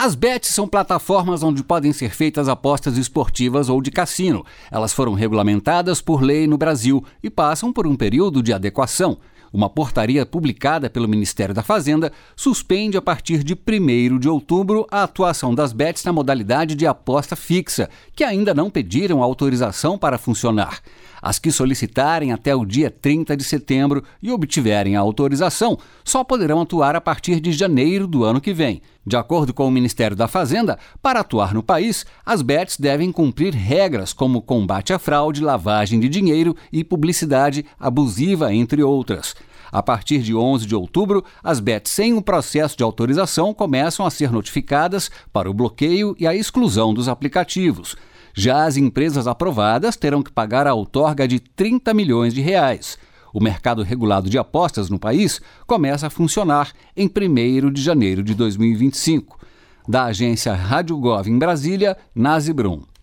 As bets são plataformas onde podem ser feitas apostas esportivas ou de cassino. Elas foram regulamentadas por lei no Brasil e passam por um período de adequação. Uma portaria publicada pelo Ministério da Fazenda suspende a partir de 1º de outubro a atuação das bets na modalidade de aposta fixa, que ainda não pediram autorização para funcionar. As que solicitarem até o dia 30 de setembro e obtiverem a autorização só poderão atuar a partir de janeiro do ano que vem. De acordo com o Ministério da Fazenda, para atuar no país, as bets devem cumprir regras como combate à fraude, lavagem de dinheiro e publicidade abusiva, entre outras. A partir de 11 de outubro, as bets sem um processo de autorização começam a ser notificadas para o bloqueio e a exclusão dos aplicativos. Já as empresas aprovadas terão que pagar a outorga de R$ 30 milhões. O mercado regulado de apostas no país começa a funcionar em 1º de janeiro de 2025. Da agência Rádio Gov em Brasília, Nazi Brum.